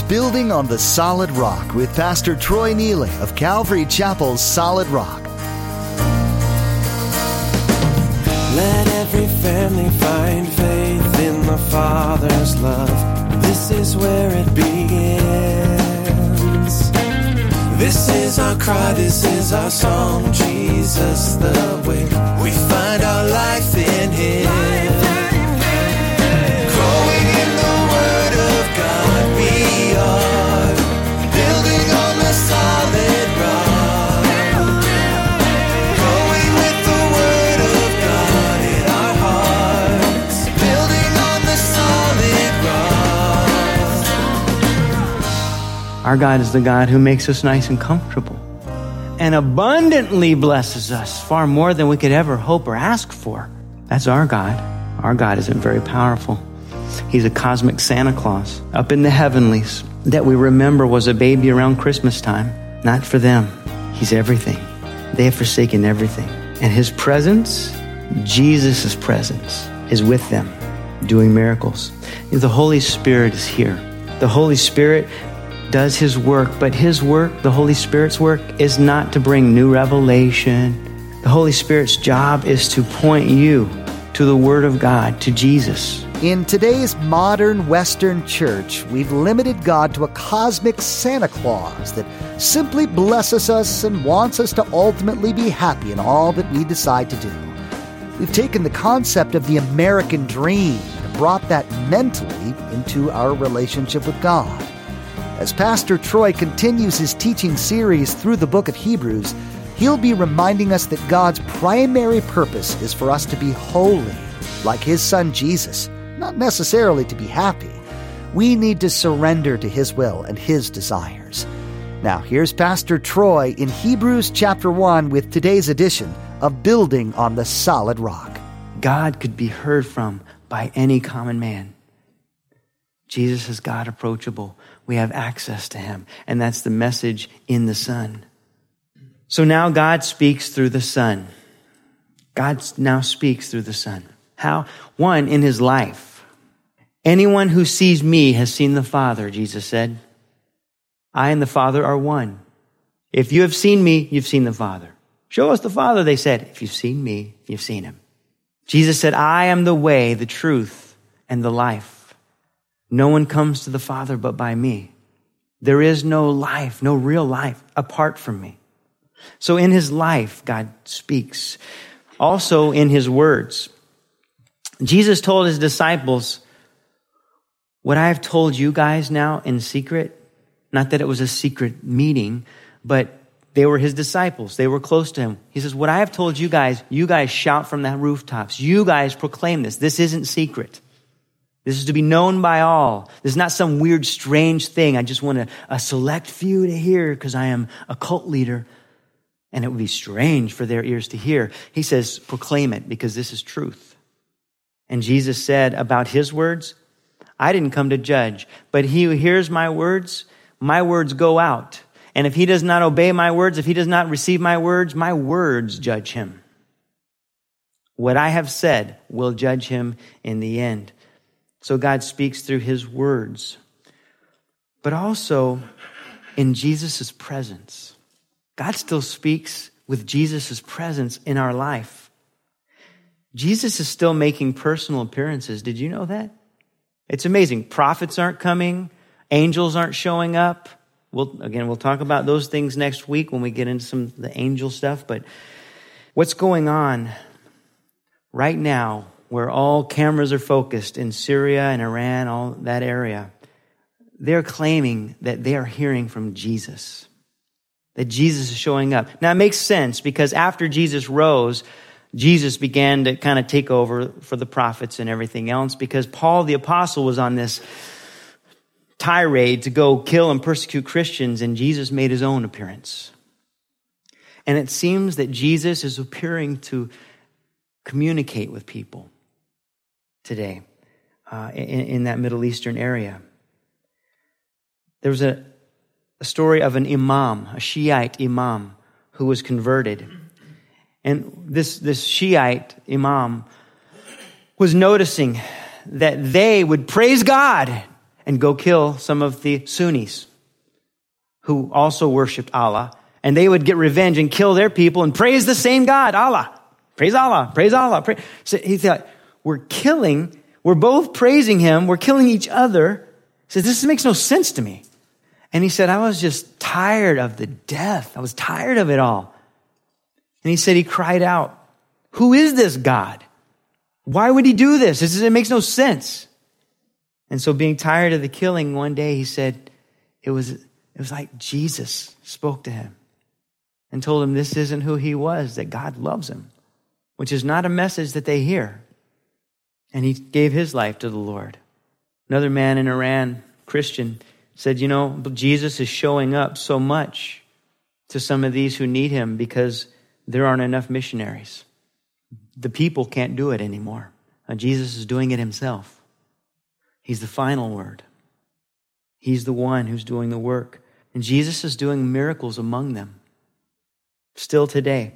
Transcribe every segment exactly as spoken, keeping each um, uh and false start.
Building on the Solid Rock with Pastor Troy Neely of Calvary Chapel's Solid Rock. Let every family find faith in the Father's love. This is where it begins. This is our cry, this is our song. Jesus the way. We find our life in Him. Growing in the Word of God, we are building on the solid rock. Growing with the Word of God in our hearts, building on the solid rock. Our God is the God who makes us nice and comfortable and abundantly blesses us far more than we could ever hope or ask for. That's our God. Our God isn't very powerful. He's a cosmic Santa Claus up in the heavenlies that we remember was a baby around Christmas time. Not for them. He's everything. They have forsaken everything. And His presence, Jesus' presence, is with them, doing miracles. The Holy Spirit is here. The Holy Spirit does His work, but His work, the Holy Spirit's work, is not to bring new revelation. The Holy Spirit's job is to point you to the Word of God, to Jesus. In today's modern Western church, we've limited God to a cosmic Santa Claus that simply blesses us and wants us to ultimately be happy in all that we decide to do. We've taken the concept of the American dream and brought that mentally into our relationship with God. As Pastor Troy continues his teaching series through the book of Hebrews, he'll be reminding us that God's primary purpose is for us to be holy, like His Son Jesus, not necessarily to be happy. We need to surrender to His will and His desires. Now, here's Pastor Troy in Hebrews chapter one with today's edition of Building on the Solid Rock. God could be heard from by any common man. Jesus is God approachable. We have access to Him, and that's the message in the Son. So now God speaks through the Son. God now speaks through the Son. How? One, in His life. Anyone who sees me has seen the Father, Jesus said. I and the Father are one. If you have seen me, you've seen the Father. Show us the Father, they said. If you've seen me, you've seen Him. Jesus said, I am the way, the truth, and the life. No one comes to the Father but by me. There is no life, no real life apart from me. So in His life, God speaks. Also in His words. Jesus told His disciples, what I have told you guys now in secret, not that it was a secret meeting, but they were His disciples. They were close to Him. He says, what I have told you guys, you guys shout from the rooftops. You guys proclaim this. This isn't secret. This is to be known by all. This is not some weird, strange thing. I just want a, a select few to hear because I am a cult leader. And it would be strange for their ears to hear. He says, proclaim it because this is truth. And Jesus said about His words, I didn't come to judge, but he who hears my words, my words go out. And if he does not obey my words, if he does not receive my words, my words judge him. What I have said will judge him in the end. So God speaks through His words, but also in Jesus' presence. God still speaks with Jesus' presence in our life. Jesus is still making personal appearances. Did you know that? It's amazing. Prophets aren't coming. Angels aren't showing up. We'll, again, we'll talk about those things next week when we get into some of the angel stuff. But what's going on right now, where all cameras are focused in Syria and Iran, all that area, they're claiming that they are hearing from Jesus, that Jesus is showing up. Now, it makes sense because after Jesus rose, Jesus began to kind of take over for the prophets and everything else because Paul the apostle was on this tirade to go kill and persecute Christians, and Jesus made His own appearance. And it seems that Jesus is appearing to communicate with people today uh, in, in that Middle Eastern area. There was a, a story of an imam, a Shiite imam, who was converted. And this, this Shiite imam was noticing that they would praise God and go kill some of the Sunnis who also worshiped Allah. And they would get revenge and kill their people and praise the same God, Allah. Praise Allah, praise Allah. Praise. So he thought, we're killing, we're both praising him, we're killing each other. He said, this makes no sense to me. And he said, I was just tired of the death. I was tired of it all. And he said, he cried out, who is this God? Why would he do this? This is, it makes no sense. And so being tired of the killing, one day he said, it was, it was like Jesus spoke to him and told him this isn't who he was, that God loves him, which is not a message that they hear. And he gave his life to the Lord. Another man in Iran, Christian, said, you know, Jesus is showing up so much to some of these who need him because there aren't enough missionaries. The people can't do it anymore. And Jesus is doing it himself. He's the final word. He's the one who's doing the work. And Jesus is doing miracles among them. Still today.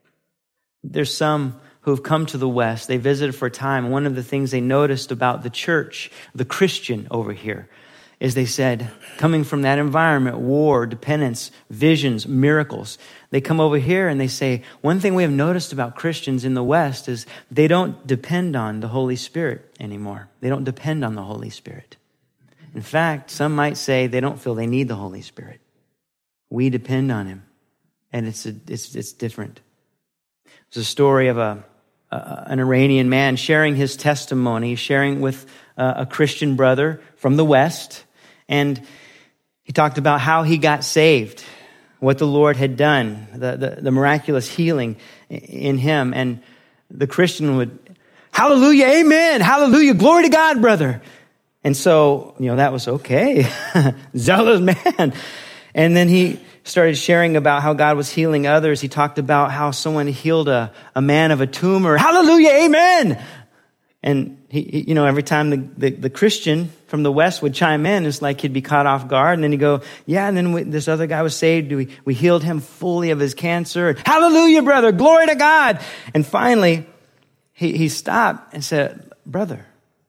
There's some who've come to the West. They visited for a time. One of the things they noticed about the church, the Christian over here, is they said, coming from that environment, war, dependence, visions, miracles, they come over here and they say, one thing we have noticed about Christians in the West is they don't depend on the Holy Spirit anymore. They don't depend on the Holy Spirit. In fact, some might say they don't feel they need the Holy Spirit. We depend on him, and it's a, it's it's different. There's a story of a, a an Iranian man sharing his testimony, sharing with a, a Christian brother from the West, and he talked about how he got saved, what the Lord had done, the, the, the miraculous healing in him. And the Christian would, hallelujah, amen, hallelujah, glory to God, brother. And so, you know, that was okay. Zealous man. And then he started sharing about how God was healing others. He talked about how someone healed a, a man of a tumor. Hallelujah, amen. And he, he you know, every time the, the, the Christian from the West would chime in, it's like he'd be caught off guard. And then he'd go, yeah, and then we, this other guy was saved. We, we healed him fully of his cancer. Hallelujah, brother, glory to God. And finally, he, he stopped and said, brother,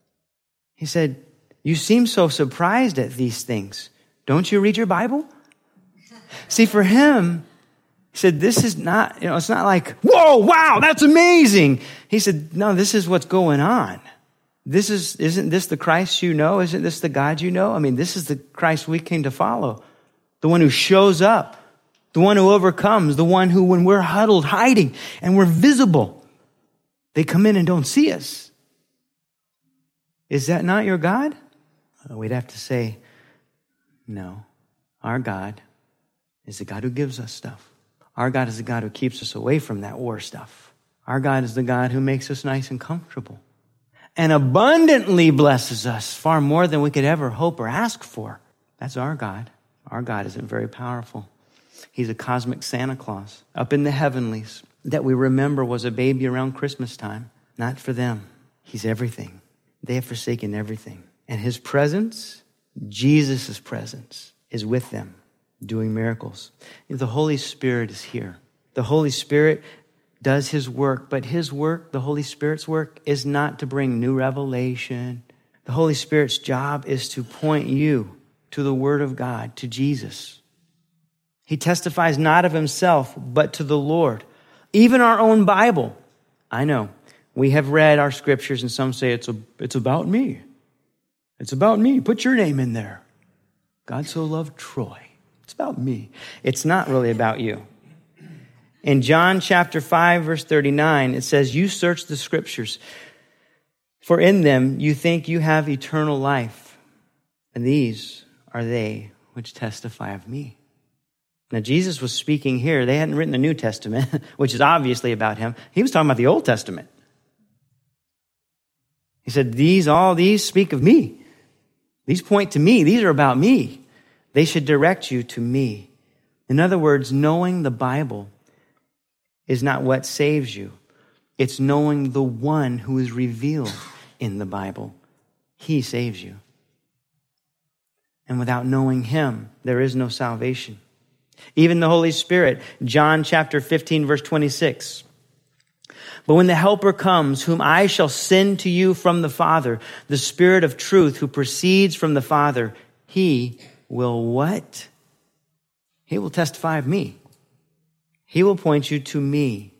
he said, you seem so surprised at these things. Don't you read your Bible? See, for him, he said, this is not, you know, it's not like, whoa, wow, that's amazing. He said, no, this is what's going on. This is, isn't this the Christ you know? Isn't this the God you know? I mean, this is the Christ we came to follow. The one who shows up, the one who overcomes, the one who, when we're huddled, hiding, and we're visible, they come in and don't see us. Is that not your God? We'd have to say, no, our God is the God who gives us stuff. Our God is the God who keeps us away from that war stuff. Our God is the God who makes us nice and comfortable and abundantly blesses us far more than we could ever hope or ask for. That's our God. Our God isn't very powerful. He's a cosmic Santa Claus up in the heavenlies that we remember was a baby around Christmas time. Not for them. He's everything. They have forsaken everything. And his presence, Jesus' presence, is with them, doing miracles. The Holy Spirit is here. The Holy Spirit does his work, but his work, the Holy Spirit's work, is not to bring new revelation. The Holy Spirit's job is to point you to the Word of God, to Jesus. He testifies not of himself, but to the Lord. Even our own Bible. I know, we have read our scriptures and some say it's a, it's about me. It's about me. Put your name in there. God so loved Troy. It's about me. It's not really about you. In John chapter five, verse thirty-nine, it says, you search the scriptures, for in them you think you have eternal life, and these are they which testify of me. Now, Jesus was speaking here. They hadn't written the New Testament, which is obviously about him. He was talking about the Old Testament. He said, these, all these speak of me. These point to me. These are about me. They should direct you to me. In other words, knowing the Bible is not what saves you. It's knowing the one who is revealed in the Bible. He saves you. And without knowing him, there is no salvation. Even the Holy Spirit, John chapter fifteen, verse twenty-six. But when the Helper comes, whom I shall send to you from the Father, the Spirit of truth who proceeds from the Father, he will what? He will testify of me. He will point you to me.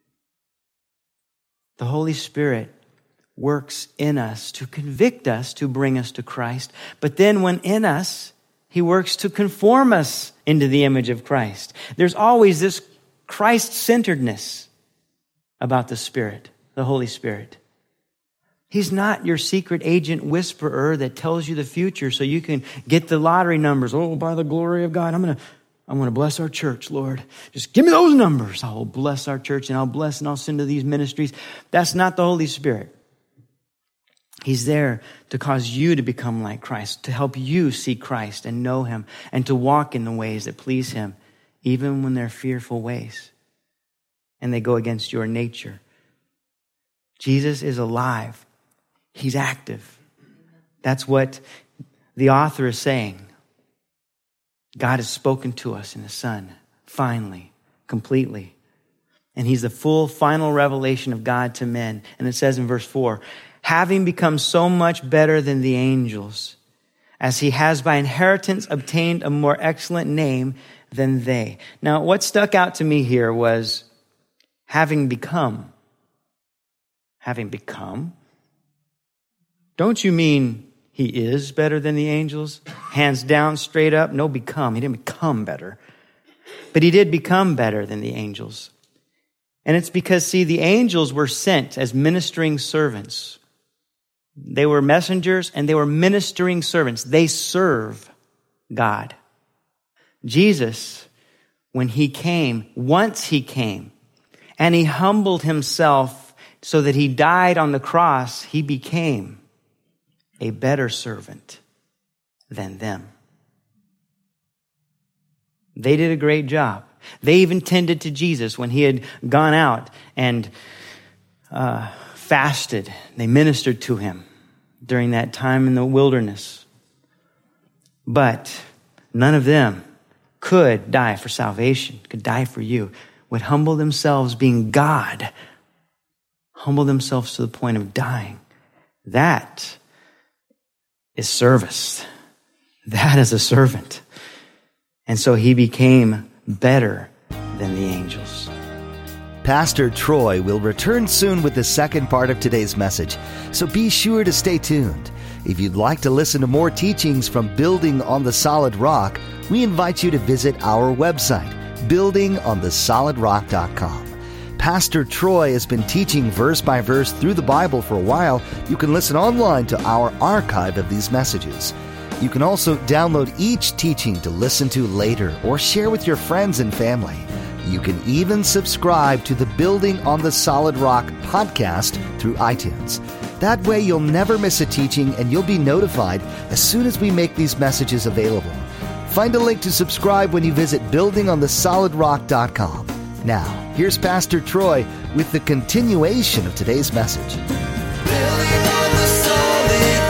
The Holy Spirit works in us to convict us, to bring us to Christ. But then when in us, he works to conform us into the image of Christ. There's always this Christ-centeredness about the Spirit, the Holy Spirit. He's not your secret agent whisperer that tells you the future so you can get the lottery numbers. Oh, by the glory of God, I'm going to I'm going to bless our church, Lord. Just give me those numbers. I'll bless our church and I'll bless and I'll send to these ministries. That's not the Holy Spirit. He's there to cause you to become like Christ, to help you see Christ and know him and to walk in the ways that please him, even when they're fearful ways and they go against your nature. Jesus is alive. He's active. That's what the author is saying. God has spoken to us in the Son, finally, completely. And he's the full, final revelation of God to men. And it says in verse four, having become so much better than the angels, as he has by inheritance obtained a more excellent name than they. Now, what stuck out to me here was having become. Having become? Don't you mean he is better than the angels? Hands down, straight up, no become. He didn't become better. But he did become better than the angels. And it's because, see, the angels were sent as ministering servants. They were messengers and they were ministering servants. They serve God. Jesus, when he came, once he came, and he humbled himself so that he died on the cross, he became a better servant than them. They did a great job. They even tended to Jesus when he had gone out and uh, fasted. They ministered to him during that time in the wilderness. But none of them could die for salvation, could die for you, would humble themselves, being God, humble themselves to the point of dying. That is service. That is a servant. And so he became better than the angels. Pastor Troy will return soon with the second part of today's message, so be sure to stay tuned. If you'd like to listen to more teachings from Building on the Solid Rock, we invite you to visit our website, building on the solid rock dot com. Pastor Troy has been teaching verse by verse through the Bible for a while. You can listen online to our archive of these messages. You can also download each teaching to listen to later or share with your friends and family. You can even subscribe to the Building on the Solid Rock podcast through iTunes. That way you'll never miss a teaching and you'll be notified as soon as we make these messages available. Find a link to subscribe when you visit building on the solid rock dot com. Now, here's Pastor Troy with the continuation of today's message. Building on the solid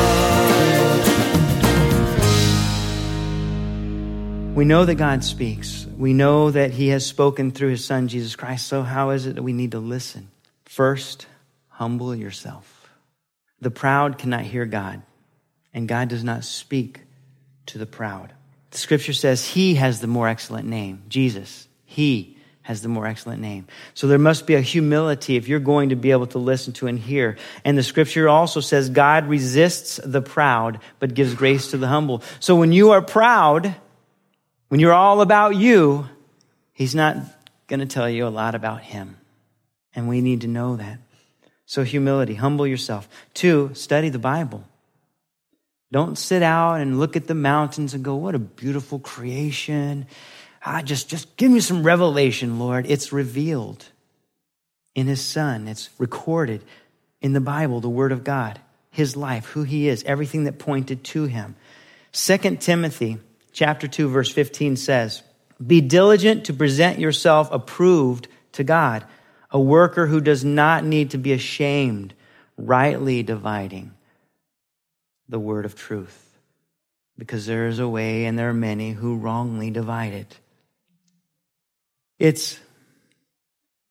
rock. We know that God speaks. We know that he has spoken through his Son, Jesus Christ. So how is it that we need to listen? First, humble yourself. The proud cannot hear God, and God does not speak to the proud. The scripture says he has the more excellent name, Jesus. He has the more excellent name. So there must be a humility if you're going to be able to listen to and hear. And the scripture also says God resists the proud, but gives grace to the humble. So when you are proud, when you're all about you, he's not going to tell you a lot about him. And we need to know that. So humility, humble yourself. Two, study the Bible. Don't sit out and look at the mountains and go, what a beautiful creation. Ah, just, just give me some revelation, Lord. It's revealed in his Son. It's recorded in the Bible, the Word of God, his life, who he is, everything that pointed to him. Second Timothy chapter two, verse fifteen says, be diligent to present yourself approved to God, a worker who does not need to be ashamed, rightly dividing the word of truth, because there is a way and there are many who wrongly divide it. It's,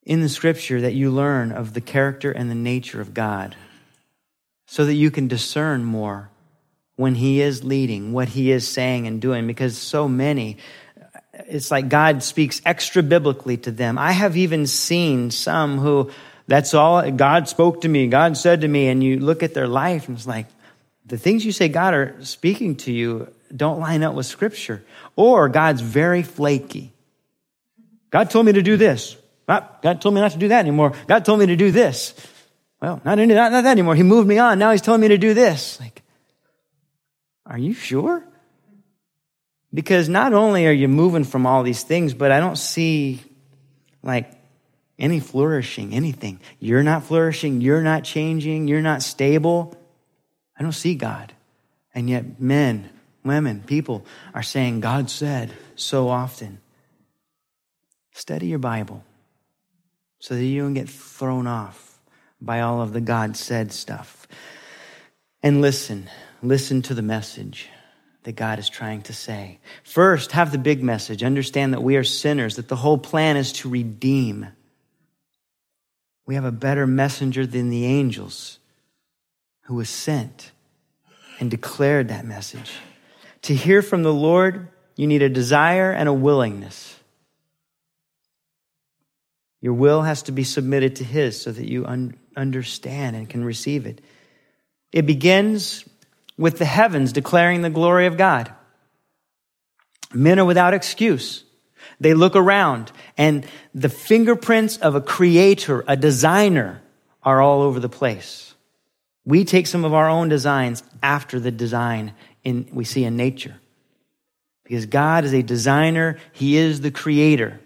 in the scripture that you learn of the character and the nature of God so that you can discern more when he is leading, what he is saying and doing, because so many, it's like God speaks extra biblically to them. I have even seen some who, that's all, God spoke to me, God said to me, and you look at their life and it's like, the things you say God are speaking to you don't line up with scripture. Or God's very flaky. God told me to do this. God told me not to do that anymore. God told me to do this. Well, not, not, not that anymore. He moved me on. Now he's telling me to do this. Like, are you sure? Because not only are you moving from all these things, but I don't see like any flourishing, anything. You're not flourishing. You're not changing. You're not stable. I don't see God. And yet men, women, people are saying God said so often. Study your Bible so that you don't get thrown off by all of the God said stuff. And listen, listen to the message that God is trying to say. First, have the big message. Understand that we are sinners, that the whole plan is to redeem. We have a better messenger than the angels who was sent and declared that message. To hear from the Lord, you need a desire and a willingness. Your will has to be submitted to his so that you un- understand and can receive it. It begins with the heavens declaring the glory of God. Men are without excuse. They look around and the fingerprints of a creator, a designer, are all over the place. We take some of our own designs after the design in, we see in nature. Because God is a designer. He is the creator.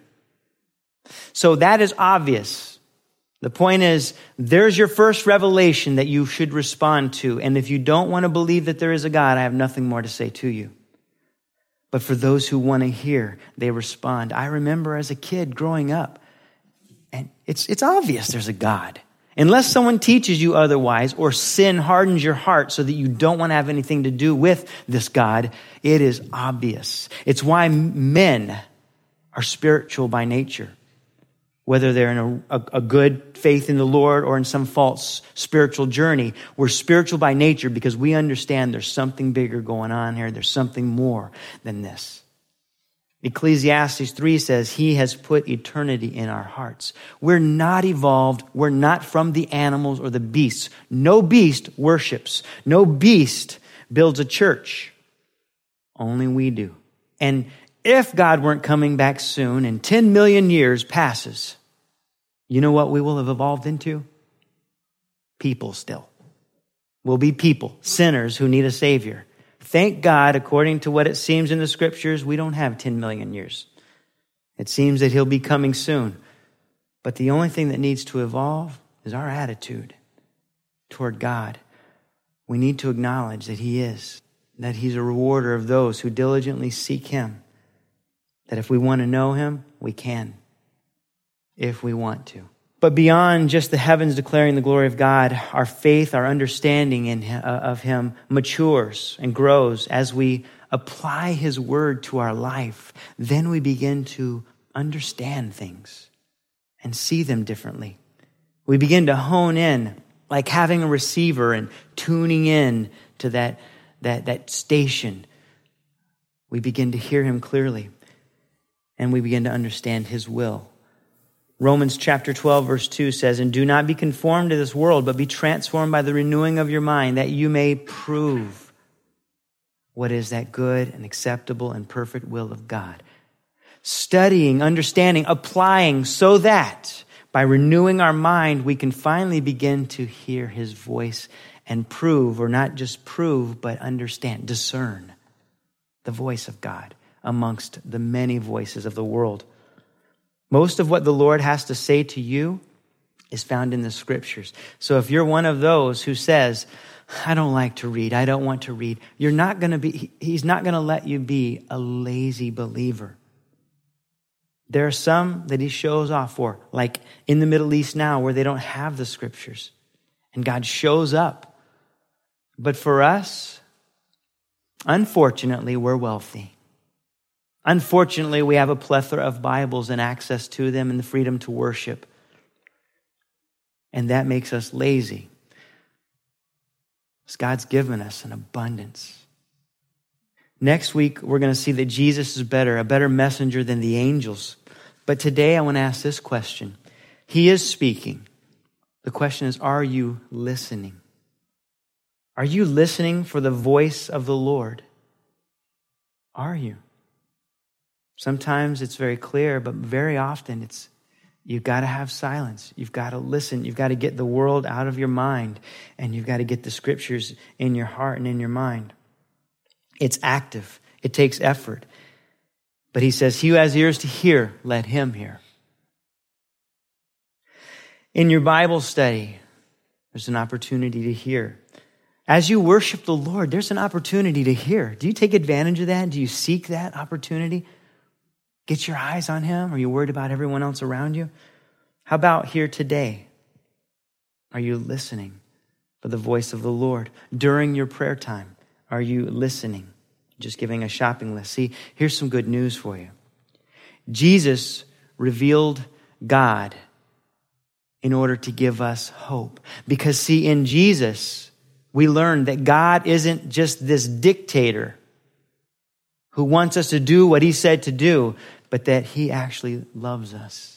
So that is obvious. The point is, there's your first revelation that you should respond to. And if you don't want to believe that there is a God, I have nothing more to say to you. But for those who want to hear, they respond. I remember as a kid growing up, and it's, it's obvious there's a God. Unless someone teaches you otherwise or sin hardens your heart so that you don't want to have anything to do with this God, it is obvious. It's why men are spiritual by nature. Whether they're in a, a, a good faith in the Lord or in some false spiritual journey, we're spiritual by nature because we understand there's something bigger going on here. There's something more than this. Ecclesiastes three says he has put eternity in our hearts. We're not evolved. We're not from the animals or the beasts. No beast worships. No beast builds a church. Only we do. And if God weren't coming back soon and ten million years passes, you know what we will have evolved into? People still. We'll be people, sinners who need a Savior. Thank God, according to what it seems in the scriptures, we don't have ten million years. It seems that he'll be coming soon. But the only thing that needs to evolve is our attitude toward God. We need to acknowledge that he is, that he's a rewarder of those who diligently seek him. That if we want to know him, we can, if we want to. But beyond just the heavens declaring the glory of God, our faith, our understanding in, uh, of him matures and grows as we apply his word to our life. Then we begin to understand things and see them differently. We begin to hone in, like having a receiver and tuning in to that, that, that station. We begin to hear him clearly. And we begin to understand his will. Romans chapter twelve verse two says, and do not be conformed to this world, but be transformed by the renewing of your mind, that you may prove what is that good and acceptable and perfect will of God. Studying, understanding, applying, so that by renewing our mind, we can finally begin to hear his voice and prove, or not just prove, but understand, discern the voice of God amongst the many voices of the world. Most of what the Lord has to say to you is found in the scriptures. So if you're one of those who says, I don't like to read, I don't want to read, you're not going to be, he's not going to let you be a lazy believer. There are some that he shows off for, like in the Middle East now, where they don't have the scriptures, and God shows up. But for us, unfortunately, we're wealthy. Unfortunately, we have a plethora of Bibles and access to them and the freedom to worship. And that makes us lazy. Because God's given us an abundance. Next week, we're going to see that Jesus is better, a better messenger than the angels. But today, I want to ask this question. He is speaking. The question is, are you listening? Are you listening for the voice of the Lord? Are you? Sometimes it's very clear, but very often it's, you've got to have silence. You've got to listen. You've got to get the world out of your mind, and you've got to get the scriptures in your heart and in your mind. It's active. It takes effort. But he says, he who has ears to hear, let him hear. In your Bible study, there's an opportunity to hear. As you worship the Lord, there's an opportunity to hear. Do you take advantage of that? Do you seek that opportunity? Get your eyes on him? Are you worried about everyone else around you? How about here today? Are you listening for the voice of the Lord? During your prayer time, are you listening? Just giving a shopping list. See, here's some good news for you. Jesus revealed God in order to give us hope. Because see, in Jesus, we learn that God isn't just this dictator who wants us to do what he said to do, but that he actually loves us.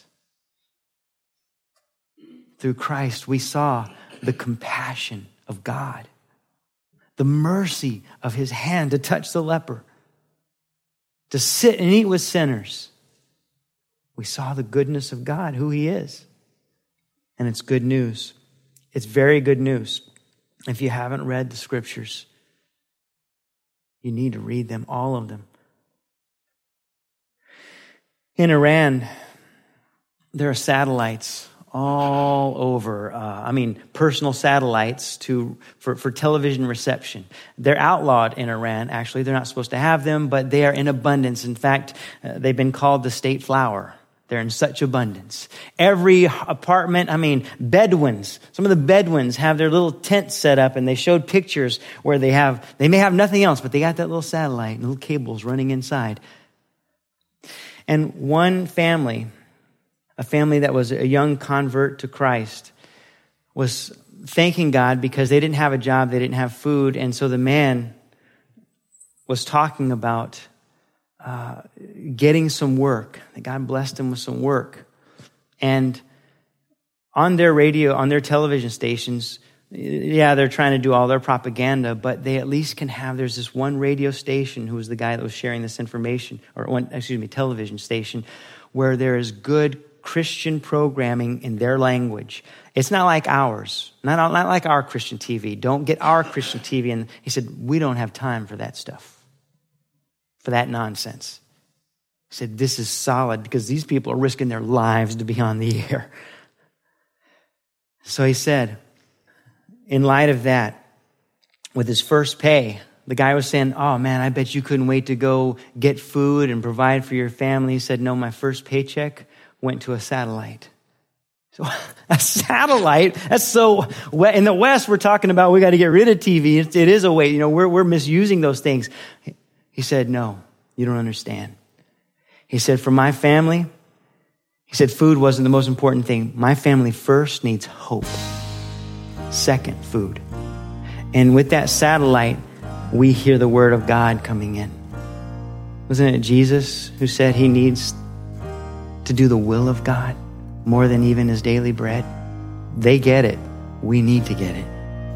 Through Christ, we saw the compassion of God, the mercy of his hand to touch the leper, to sit and eat with sinners. We saw the goodness of God, who he is. And it's good news. It's very good news. If you haven't read the scriptures, you need to read them, all of them. In Iran, there are satellites all over. Uh, I mean, personal satellites to for, for television reception. They're outlawed in Iran. Actually, they're not supposed to have them, but they are in abundance. In fact, uh, they've been called the state flower. They're in such abundance. Every apartment, I mean, Bedouins. Some of the Bedouins have their little tents set up, and they showed pictures where they have, they may have nothing else, but they got that little satellite and little cables running inside. And one family, a family that was a young convert to Christ, was thanking God because they didn't have a job, they didn't have food, and so the man was talking about Uh, getting some work. God blessed him with some work. And on their radio, on their television stations, yeah, they're trying to do all their propaganda, but they at least can have, there's this one radio station who was the guy that was sharing this information, or one, excuse me, television station, where there is good Christian programming in their language. It's not like ours, not, not like our Christian T V. Don't get our Christian T V. And he said, we don't have time for that stuff. For that nonsense. He said, this is solid because these people are risking their lives to be on the air. So he said, in light of that, with his first pay, the guy was saying, oh man, I bet you couldn't wait to go get food and provide for your family. He said, no, my first paycheck went to a satellite. So a satellite, that's so, in the West, we're talking about we got to get rid of T V. It, it is a way, you know, we're, we're misusing those things. He said, no, you don't understand. He said, for my family, he said, food wasn't the most important thing. My family first needs hope. Second, food. And with that satellite, we hear the word of God coming in. Wasn't it Jesus who said he needs to do the will of God more than even his daily bread? They get it. We need to get it.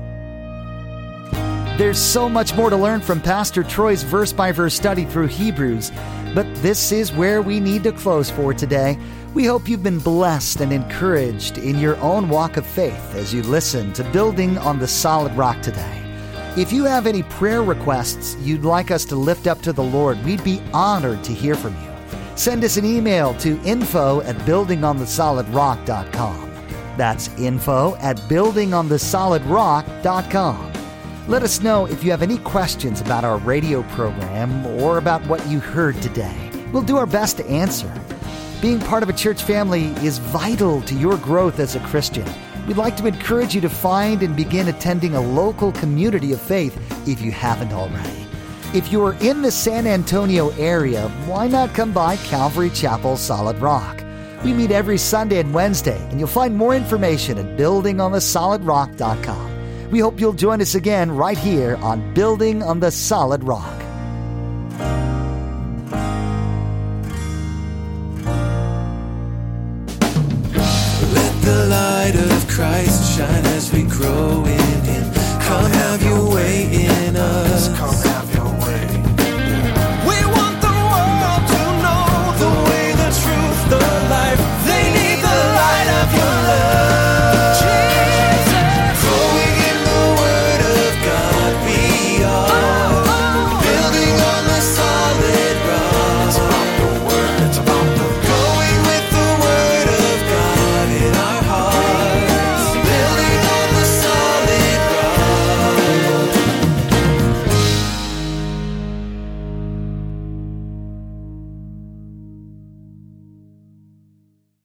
There's so much more to learn from Pastor Troy's verse-by-verse study through Hebrews, but this is where we need to close for today. We hope you've been blessed and encouraged in your own walk of faith as you listen to Building on the Solid Rock today. If you have any prayer requests you'd like us to lift up to the Lord, we'd be honored to hear from you. Send us an email to info at building on the solid rock dot com. That's info at building on the solid rock dot com. Let us know if you have any questions about our radio program or about what you heard today. We'll do our best to answer. Being part of a church family is vital to your growth as a Christian. We'd like to encourage you to find and begin attending a local community of faith if you haven't already. If you're in the San Antonio area, why not come by Calvary Chapel Solid Rock? We meet every Sunday and Wednesday, and you'll find more information at building on the solid rock dot com. We hope you'll join us again right here on Building on the Solid Rock. Let the light of Christ shine as we grow in